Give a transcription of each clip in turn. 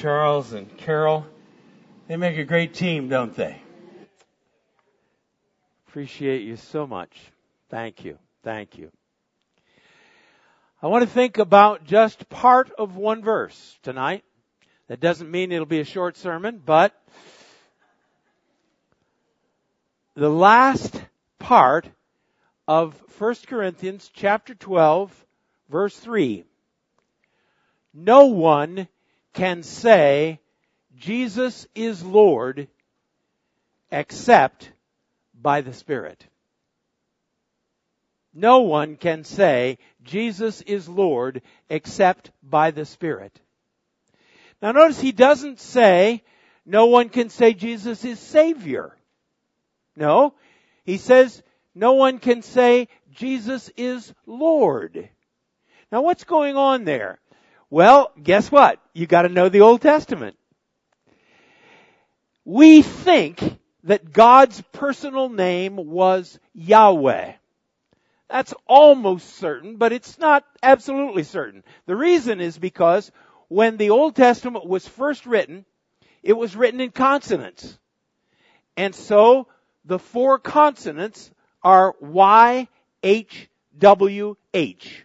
Charles and Carol. They make a great team, don't they? Appreciate you so much. Thank you. Thank you. I want to think about just part of one verse tonight. That doesn't mean it'll be a short sermon, but the last part of 1 Corinthians chapter 12, verse 3. No one can say Jesus is Lord except by the Spirit. No one can say Jesus is Lord except by the Spirit. Now notice he doesn't say no one can say Jesus is Savior. No, he says no one can say Jesus is Lord. Now what's going on there? Well, guess what? You got to know the Old Testament. We think that God's personal name was Yahweh. That's almost certain, but it's not absolutely certain. The reason is because when the Old Testament was first written, it was written in consonants. And so the four consonants are Y, H, W, H.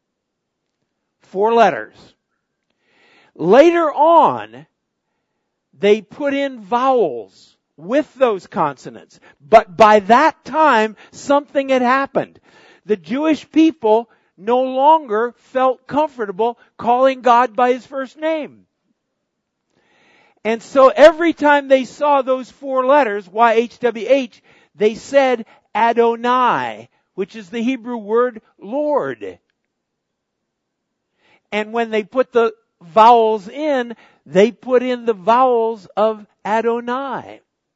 4 letters. Later on, they put in vowels with those consonants. But by that time, something had happened. The Jewish people no longer felt comfortable calling God by His first name. And so every time they saw those 4 letters, Y-H-W-H, they said Adonai, which is the Hebrew word Lord. And when they put the vowels in, they put in the vowels of Adonai.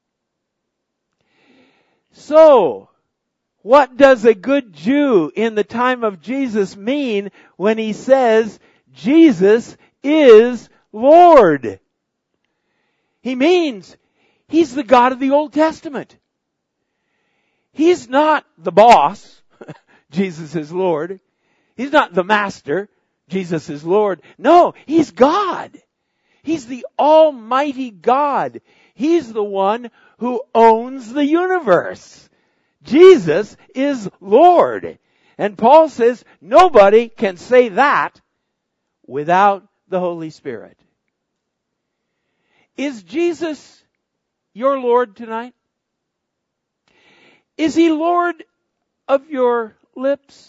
So, what does a good Jew in the time of Jesus mean when he says Jesus is Lord? He means He's the God of the Old Testament. He's not the boss. Jesus is Lord. He's not the master. Jesus is Lord. No, He's God. He's the Almighty God. He's the one who owns the universe. Jesus is Lord. And Paul says nobody can say that without the Holy Spirit. Is Jesus your Lord tonight? Is He Lord of your lips?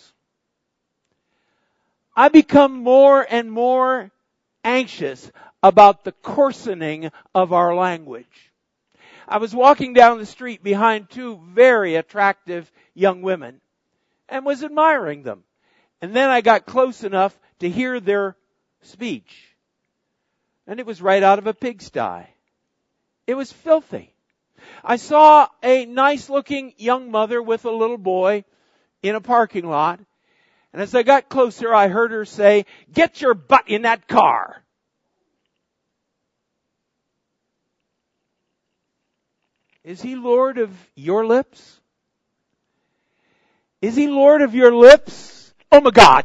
I become more and more anxious about the coarsening of our language. I was walking down the street behind 2 very attractive young women and was admiring them. And then I got close enough to hear their speech. And it was right out of a pigsty. It was filthy. I saw a nice-looking young mother with a little boy in a parking lot. And as I got closer, I heard her say, "Get your butt in that car." Is He Lord of your lips? Is He Lord of your lips? Oh my God!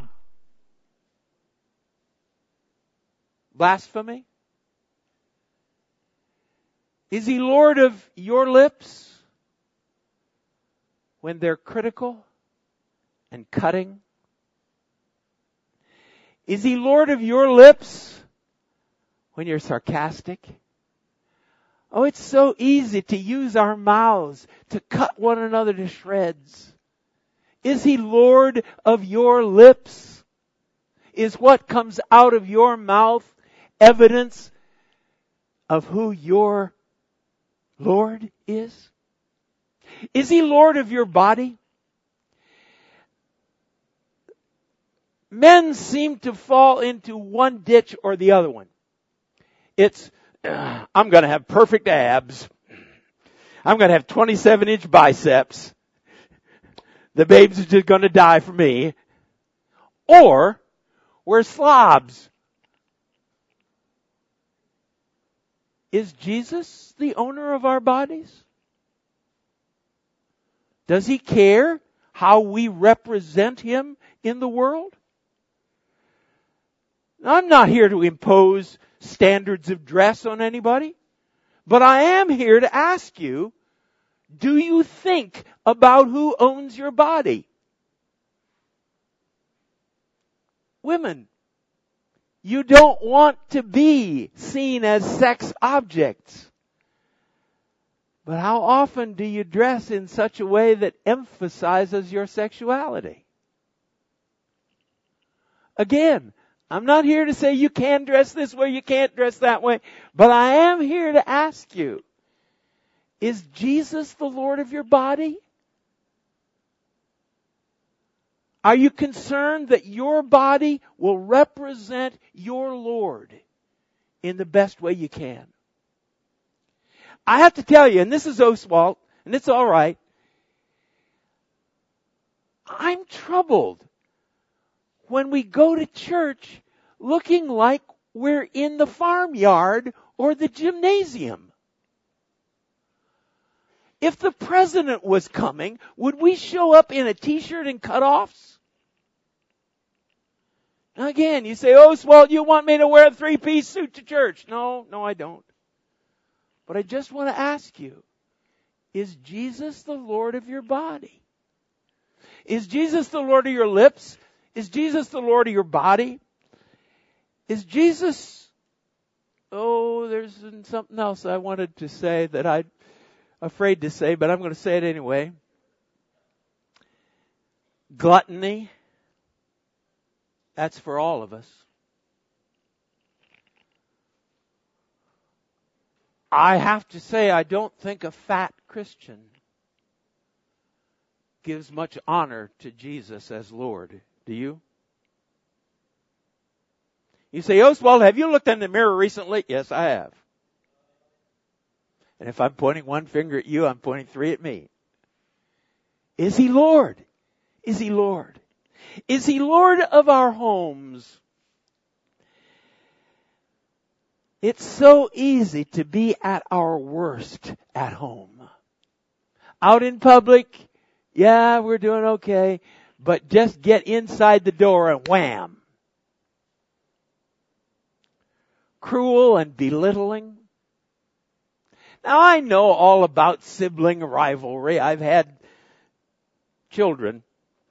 Blasphemy? Is He Lord of your lips when they're critical and cutting? Is He Lord of your lips when you're sarcastic? Oh, it's so easy to use our mouths to cut one another to shreds. Is He Lord of your lips? Is what comes out of your mouth evidence of who your Lord is? Is He Lord of your body? Men seem to fall into one ditch or the other one. It's, I'm going to have perfect abs. I'm going to have 27-inch biceps. The babes are just going to die for me. Or we're slobs. Is Jesus the owner of our bodies? Does He care how we represent Him in the world? I'm not here to impose standards of dress on anybody. But I am here to ask you, do you think about who owns your body? Women, you don't want to be seen as sex objects. But how often do you dress in such a way that emphasizes your sexuality? Again, I'm not here to say you can dress this way, you can't dress that way, but I am here to ask you, is Jesus the Lord of your body? Are you concerned that your body will represent your Lord in the best way you can? I have to tell you, and this is Oswald, and it's all right, I'm troubled when we go to church looking like we're in the farmyard or the gymnasium. If the president was coming, would we show up in a t-shirt and cutoffs? Now again, you say, Oswald, you want me to wear a 3-piece suit to church? No, I don't. But I just want to ask you, is Jesus the Lord of your body? Is Jesus the Lord of your lips? Is Jesus the Lord of your body? Is Jesus... Oh, there's something else I wanted to say that I'm afraid to say, but I'm going to say it anyway. Gluttony. That's for all of us. I have to say, I don't think a fat Christian gives much honor to Jesus as Lord. Do you? You say, Oswald, have you looked in the mirror recently? Yes, I have. And if I'm pointing one finger at you, I'm pointing 3 at me. Is He Lord? Is He Lord? Is He Lord of our homes? It's so easy to be at our worst at home. Out in public, yeah, we're doing okay, but just get inside the door and wham. Cruel and belittling. Now I know all about sibling rivalry. I've had children.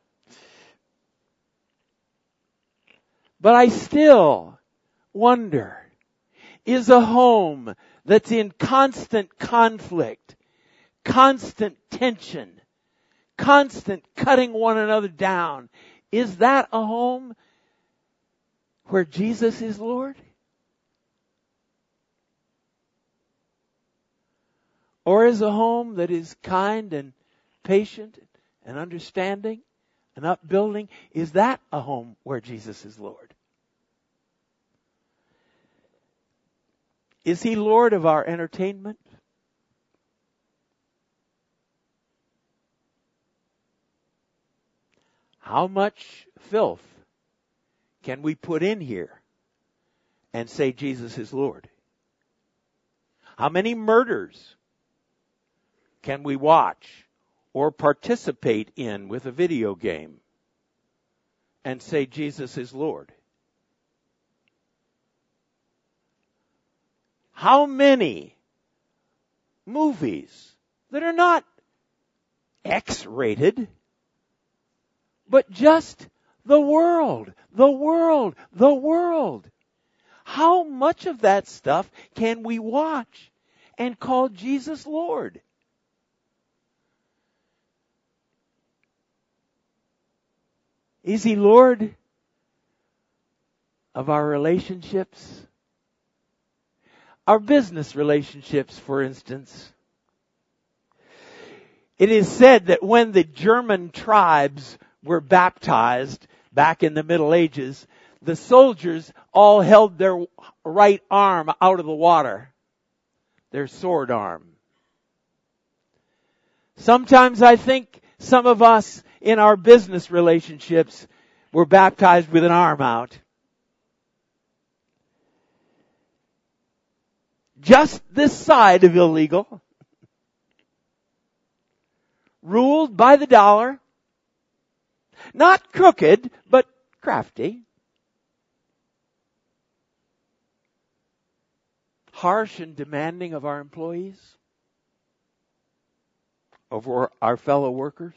But I still wonder, is a home that's in constant conflict, constant tension, constant cutting one another down, is that a home where Jesus is Lord? Or is a home that is kind and patient and understanding and upbuilding, is that a home where Jesus is Lord? Is He Lord of our entertainment? How much filth can we put in here and say Jesus is Lord? How many murders can we watch or participate in with a video game and say Jesus is Lord? How many movies that are not X-rated, but just the world? How much of that stuff can we watch and call Jesus Lord? Is He Lord of our relationships? Our business relationships, for instance. It is said that when the German tribes were baptized back in the Middle Ages, the soldiers all held their right arm out of the water, their sword arm. Sometimes I think some of us in our business relationships were baptized with an arm out. Just this side of illegal. Ruled by the dollar. Not crooked, but crafty. harsh and demanding of our employees? Over our fellow workers?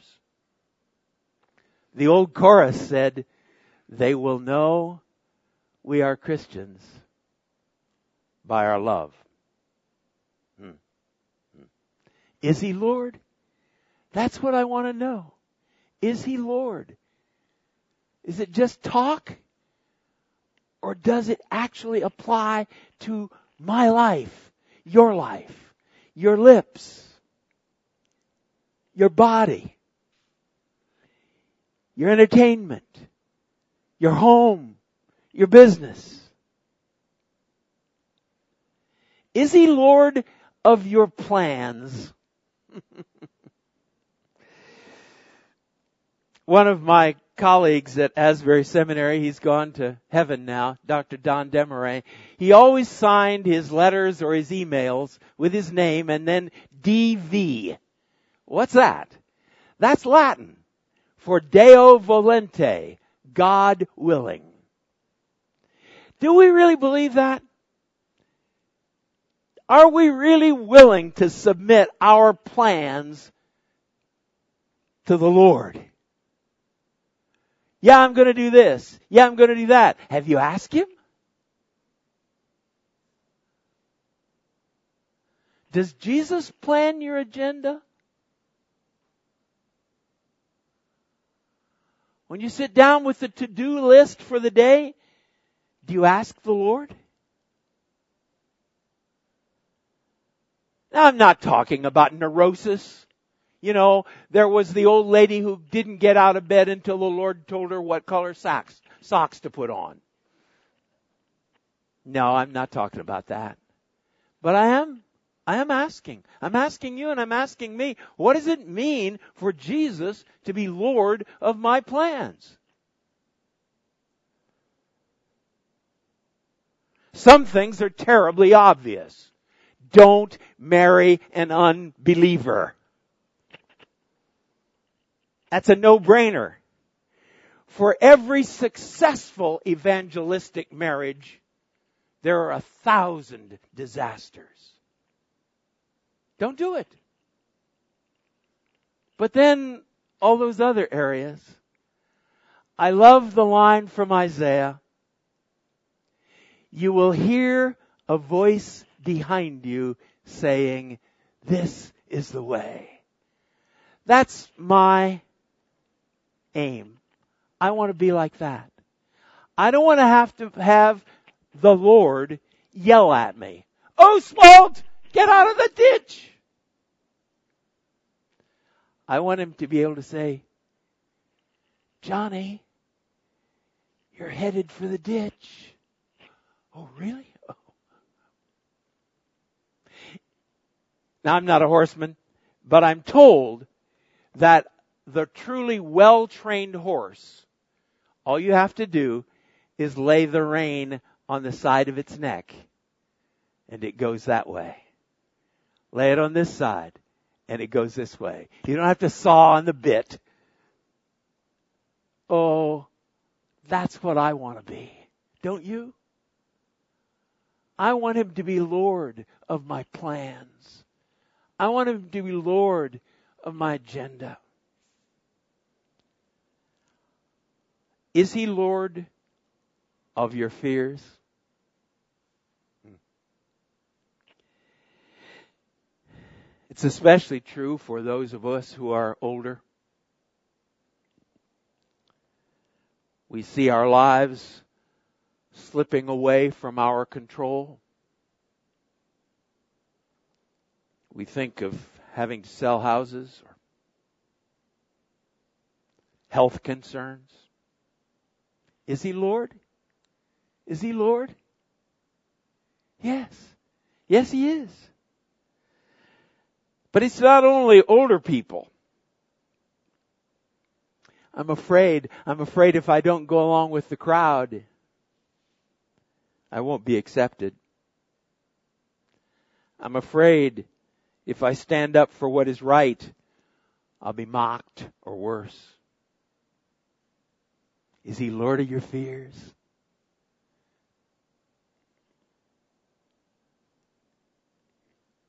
The old chorus said, "They will know we are Christians by our love." Is He Lord? That's what I want to know. Is He Lord? Is it just talk? Or does it actually apply to my life, your lips, your body, your entertainment, your home, your business? Is He Lord of your plans? One of my colleagues at Asbury Seminary, he's gone to heaven now, Dr. Don Desmarais, he always signed his letters or his emails with his name and then DV. What's that? That's Latin for Deo volente, God willing. Do we really believe that? Are we really willing to submit our plans to the Lord? Yeah, I'm going to do this. Yeah, I'm going to do that. Have you asked Him? Does Jesus plan your agenda? When you sit down with the to-do list for the day, do you ask the Lord? Now, I'm not talking about neurosis. You know, there was the old lady who didn't get out of bed until the Lord told her what color socks to put on. No, I'm not talking about that. But I am asking. I'm asking you and I'm asking me, what does it mean for Jesus to be Lord of my plans? Some things are terribly obvious. Don't marry an unbeliever. That's a no-brainer. For every successful evangelistic marriage, there are 1,000 disasters. Don't do it. But then, all those other areas. I love the line from Isaiah. You will hear a voice behind you saying, "This is the way." That's my aim. I want to be like that. I don't want to have the Lord yell at me. "Oh, Smalt, get out of the ditch." I want Him to be able to say, "Johnny, you're headed for the ditch." "Oh, really?" Oh. Now, I'm not a horseman, but I'm told that the truly well-trained horse, all you have to do is lay the rein on the side of its neck, and it goes that way. Lay it on this side, and it goes this way. You don't have to saw on the bit. Oh, that's what I want to be. Don't you? I want Him to be Lord of my plans. I want Him to be Lord of my agenda. Is He Lord of your fears? It's especially true for those of us who are older. We see our lives slipping away from our control. We think of having to sell houses or health concerns. Is He Lord? Is He Lord? Yes. Yes, He is. But it's not only older people. I'm afraid if I don't go along with the crowd, I won't be accepted. I'm afraid if I stand up for what is right, I'll be mocked or worse. Is He Lord of your fears?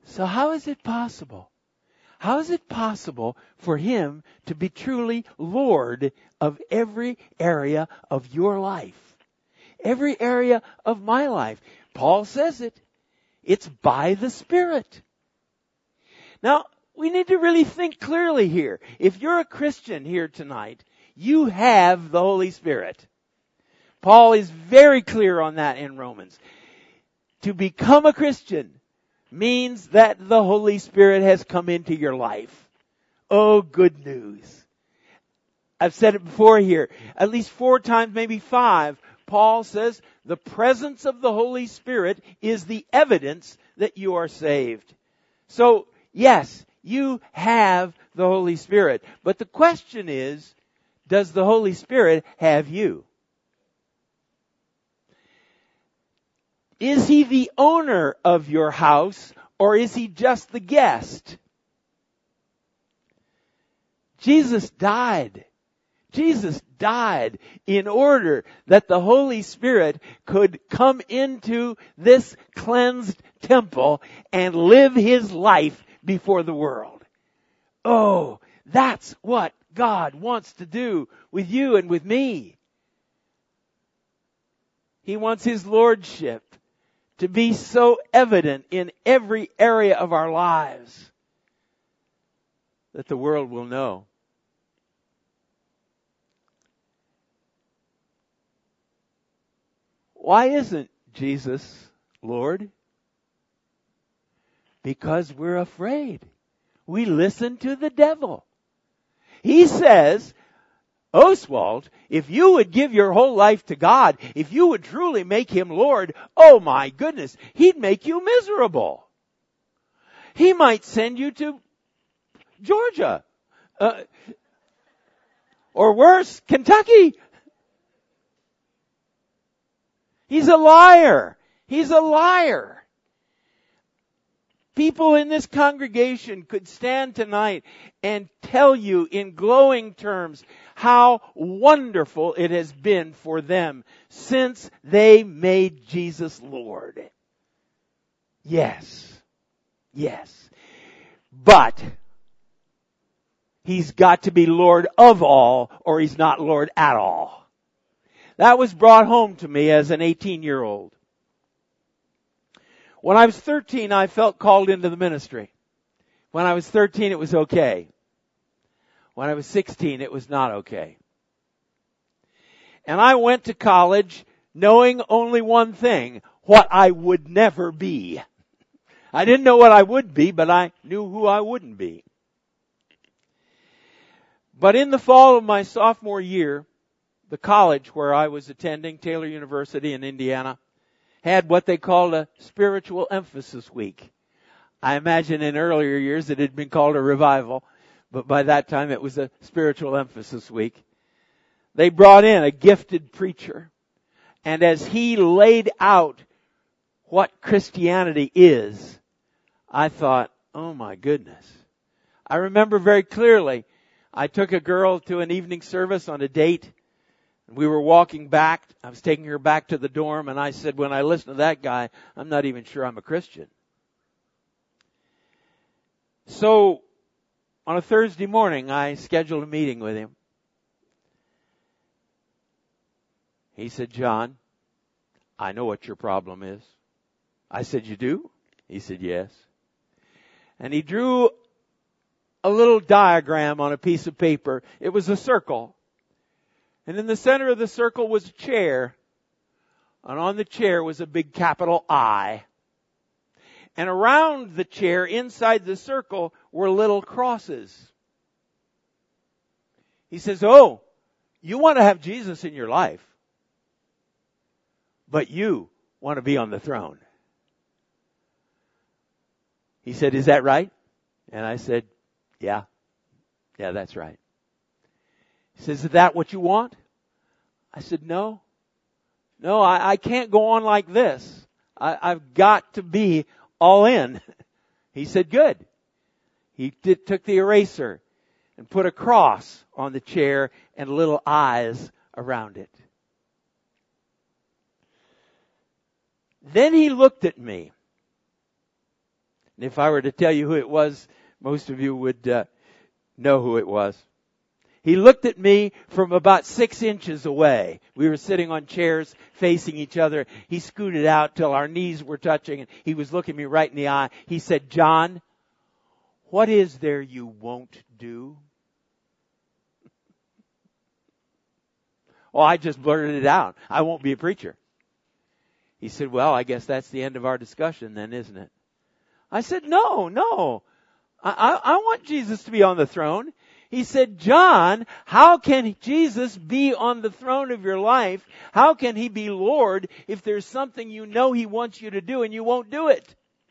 So how is it possible? How is it possible for Him to be truly Lord of every area of your life? Every area of my life. Paul says it. It's by the Spirit. Now, we need to really think clearly here. If you're a Christian here tonight, you have the Holy Spirit. Paul is very clear on that in Romans. To become a Christian means that the Holy Spirit has come into your life. Oh, good news. I've said it before here, at least 4 times, maybe 5. Paul says the presence of the Holy Spirit is the evidence that you are saved. So, yes, you have the Holy Spirit. But the question is, does the Holy Spirit have you? Is He the owner of your house, or is He just the guest? Jesus died. Jesus died in order that the Holy Spirit could come into this cleansed temple and live His life before the world. Oh, that's what God wants to do with you and with me. He wants His lordship to be so evident in every area of our lives that the world will know. Why isn't Jesus Lord? Because we're afraid. We listen to the devil. He says, Oswald, if you would give your whole life to God, if you would truly make Him Lord, oh my goodness, He'd make you miserable. He might send you to Georgia. Or worse, Kentucky. He's a liar. He's a liar. People in this congregation could stand tonight and tell you in glowing terms how wonderful it has been for them since they made Jesus Lord. Yes. Yes. But He's got to be Lord of all, or He's not Lord at all. That was brought home to me as an 18-year-old. When I was 13, I felt called into the ministry. When I was 13, it was okay. When I was 16, it was not okay. And I went to college knowing only one thing, what I would never be. I didn't know what I would be, but I knew who I wouldn't be. But in the fall of my sophomore year, the college where I was attending, Taylor University in Indiana, had what they called a spiritual emphasis week. I imagine in earlier years it had been called a revival, but by that time it was a spiritual emphasis week. They brought in a gifted preacher, and as he laid out what Christianity is, I thought, oh my goodness. I remember very clearly, I took a girl to an evening service on a date. We were walking back. I was taking her back to the dorm, and I said, when I listen to that guy, I'm not even sure I'm a Christian. So, on a Thursday morning, I scheduled a meeting with him. He said, John, I know what your problem is. I said, you do? He said, yes. And he drew a little diagram on a piece of paper. It was a circle. And in the center of the circle was a chair. And on the chair was a big capital I. And around the chair, inside the circle, were little crosses. He says, oh, you want to have Jesus in your life, but you want to be on the throne. He said, is that right? And I said, yeah, that's right. He says, is that what you want? I said, no, I can't go on like this. I've got to be all in. He said, good. He took the eraser and put a cross on the chair and little eyes around it. Then he looked at me. And if I were to tell you who it was, most of you would know who it was. He looked at me from about 6 inches away. We were sitting on chairs facing each other. He scooted out till our knees were touching, and he was looking me right in the eye. He said, "John, what is there you won't do?" Well, I just blurted it out. I won't be a preacher. He said, "Well, I guess that's the end of our discussion then, isn't it?" I said, No. I want Jesus to be on the throne. He said, "John, how can Jesus be on the throne of your life? How can He be Lord if there's something you know He wants you to do and you won't do it?"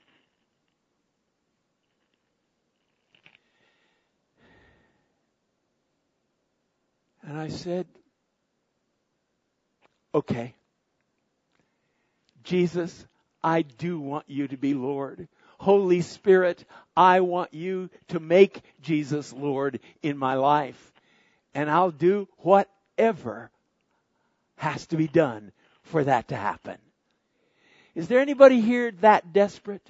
And I said, "Okay, Jesus, I do want you to be Lord. Holy Spirit, I want you to make Jesus Lord in my life. And I'll do whatever has to be done for that to happen." Is there anybody here that desperate?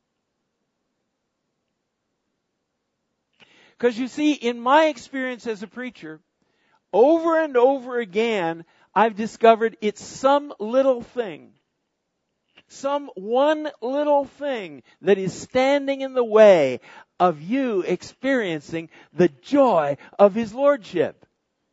Because you see, in my experience as a preacher, over and over again, I've discovered it's some little thing. Some one little thing that is standing in the way of you experiencing the joy of His Lordship.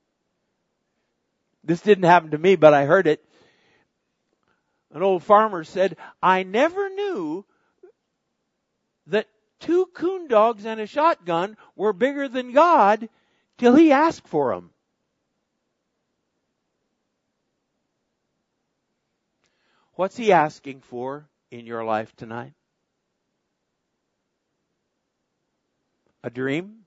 This didn't happen to me, but I heard it. An old farmer said, "I never knew that 2 coon dogs and a shotgun were bigger than God till He asked for them." What's He asking for in your life tonight? A dream?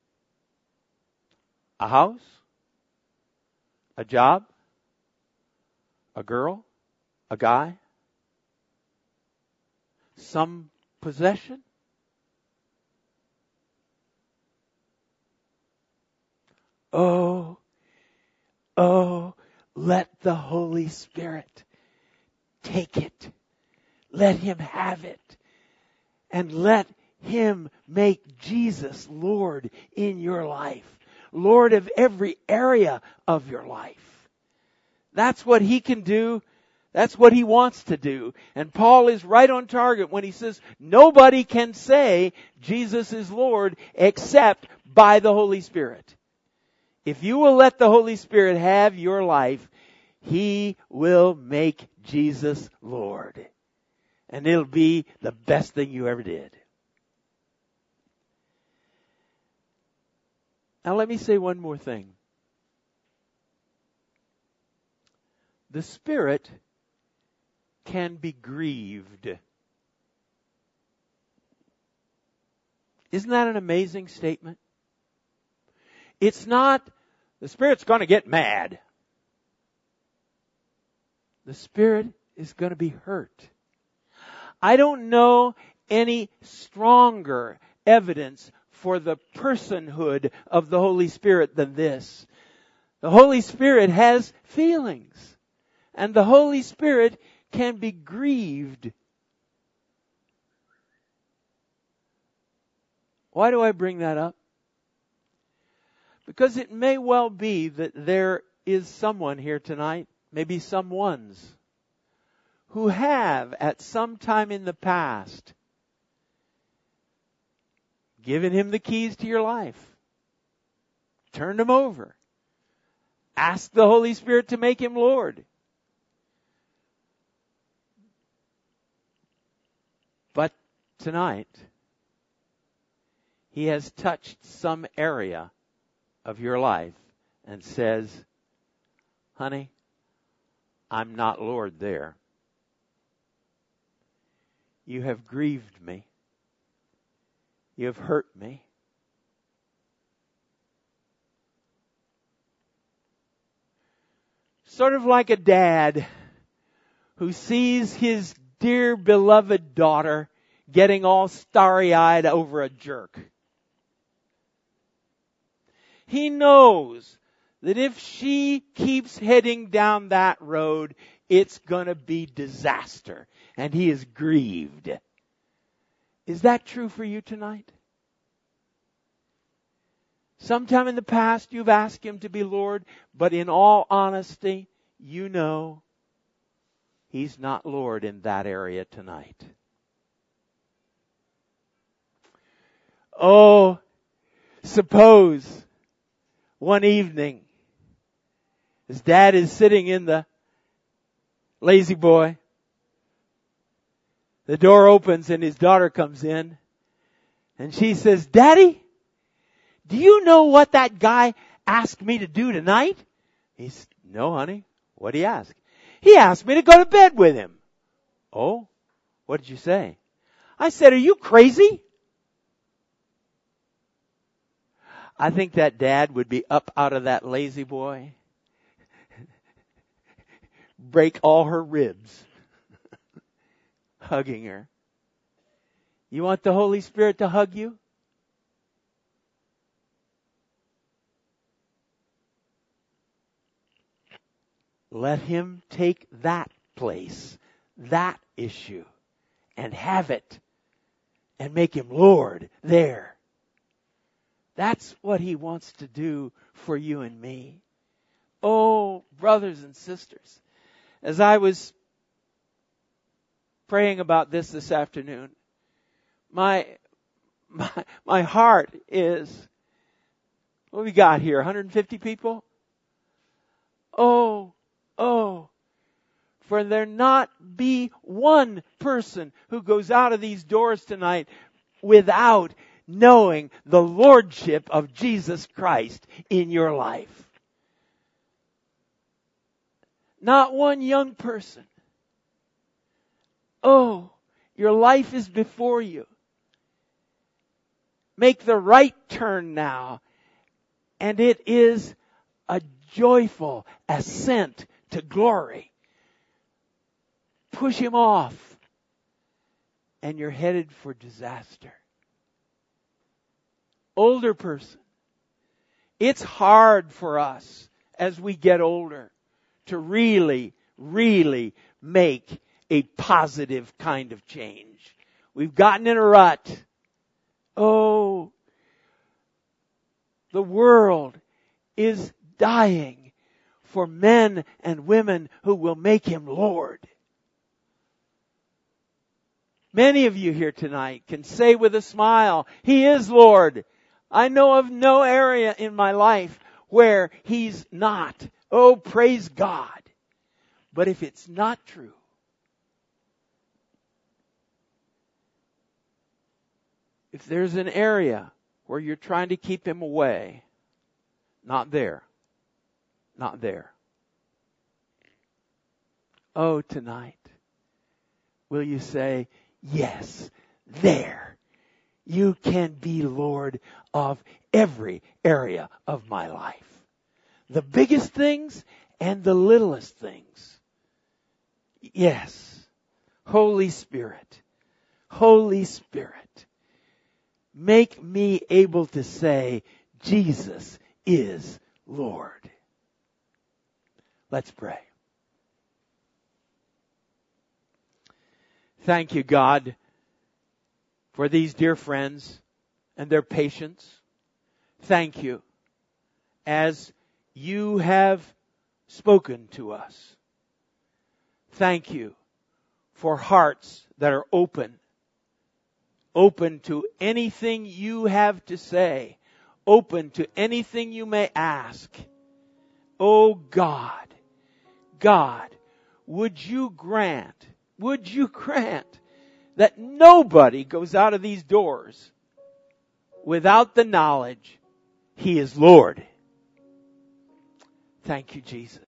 A house? A job? A girl? A guy? Some possession? Oh, let the Holy Spirit take it. Let Him have it. And let Him make Jesus Lord in your life. Lord of every area of your life. That's what He can do. That's what He wants to do. And Paul is right on target when he says, nobody can say Jesus is Lord except by the Holy Spirit. If you will let the Holy Spirit have your life, He will make Jesus Lord. And it'll be the best thing you ever did. Now let me say one more thing. The Spirit can be grieved. Isn't that an amazing statement? It's not, the Spirit's going to get mad. The Spirit is going to be hurt. I don't know any stronger evidence for the personhood of the Holy Spirit than this. The Holy Spirit has feelings. And the Holy Spirit can be grieved. Why do I bring that up? Because it may well be that there is someone here tonight, maybe some ones, who have at some time in the past given Him the keys to your life, turned Him over, asked the Holy Spirit to make Him Lord. But tonight, He has touched some area of your life and says, honey, I'm not Lord there. You have grieved me. You have hurt me. Sort of like a dad who sees his dear beloved daughter getting all starry-eyed over a jerk. He knows that if she keeps heading down that road, it's going to be disaster. And he is grieved. Is that true for you tonight? Sometime in the past you've asked Him to be Lord, but in all honesty, you know He's not Lord in that area tonight. Oh, suppose one evening, as Dad is sitting in the lazy boy, the door opens and his daughter comes in and she says, "Daddy, do you know what that guy asked me to do tonight?" He's, "No, honey. What did he ask?" "He asked me to go to bed with him." "Oh, what did you say?" "I said, are you crazy?" I think that dad would be up out of that lazy boy, break all her ribs, hugging her. You want the Holy Spirit to hug you? Let Him take that place, that issue, and have it, and make Him Lord there. That's what He wants to do for you and me. Oh, brothers and sisters, as I was praying about this afternoon, my heart is, what we got here, 150 people? Oh, for there not be one person who goes out of these doors tonight without knowing the Lordship of Jesus Christ in your life. Not one young person. Oh, your life is before you. Make the right turn now, and it is a joyful ascent to glory. Push him off, and you're headed for disaster. Older person, it's hard for us as we get older to really make a positive kind of change. We've gotten in a rut. Oh, the world is dying for men and women who will make Him Lord. Many of you here tonight can say with a smile, He is Lord. I know of no area in my life where He's not. Oh, praise God. But if it's not true, if there's an area where you're trying to keep Him away, not there. Not there. Oh, tonight, will you say, yes, there. You can be Lord of every area of my life. The biggest things and the littlest things. Yes. Holy Spirit. Holy Spirit. Make me able to say, Jesus is Lord. Let's pray. Thank you, God, for these dear friends and their patience. Thank you as you have spoken to us. Thank you for hearts that are open to anything you have to say, open to anything you may ask. Oh God, would you grant that nobody goes out of these doors without the knowledge He is Lord. Thank you, Jesus.